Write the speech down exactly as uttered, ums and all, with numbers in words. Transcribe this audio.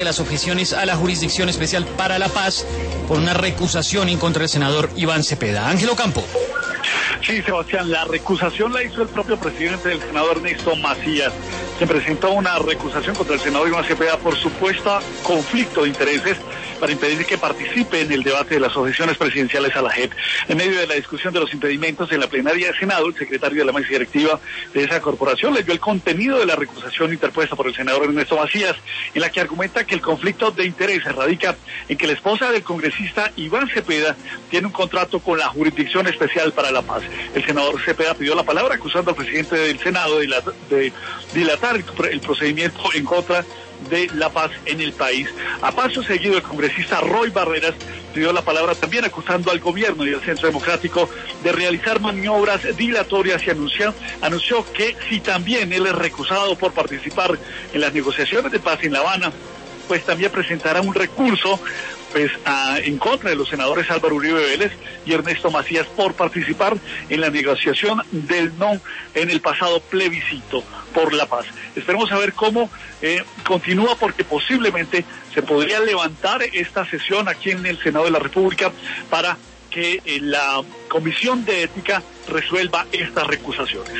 las objeciones a la Jurisdicción Especial para la Paz por una recusación en contra del senador Iván Cepeda. Ángelo Campo. Sí, Sebastián, la recusación la hizo el propio presidente del Senado, Ernesto Macías, quien presentó una recusación contra el senador Iván Cepeda por supuesto conflicto de intereses para impedir que participe en el debate de las objeciones presidenciales a la J E P. En medio de la discusión de los impedimentos en la plenaria del Senado, el secretario de la mesa directiva de esa corporación leyó el contenido de la recusación interpuesta por el senador Ernesto Macías, en la que argumenta que el conflicto de intereses radica en que la esposa del congresista Iván Cepeda tiene un contrato con la Jurisdicción Especial para la Paz. El senador Cepeda pidió la palabra acusando al presidente del Senado de, la, de dilatar el procedimiento en contra de la paz en el país. A paso seguido, el congresista Roy Barreras pidió la palabra también acusando al gobierno y al Centro Democrático de realizar maniobras dilatorias y anunció, anunció que si también él es recusado por participar en las negociaciones de paz en La Habana, pues también presentará un recurso pues a, en contra de los senadores Álvaro Uribe Vélez y Ernesto Macías por participar en la negociación del no en el pasado plebiscito por la paz. Esperemos a ver cómo eh, continúa, porque posiblemente se podría levantar esta sesión aquí en el Senado de la República para que eh, la Comisión de Ética resuelva estas recusaciones.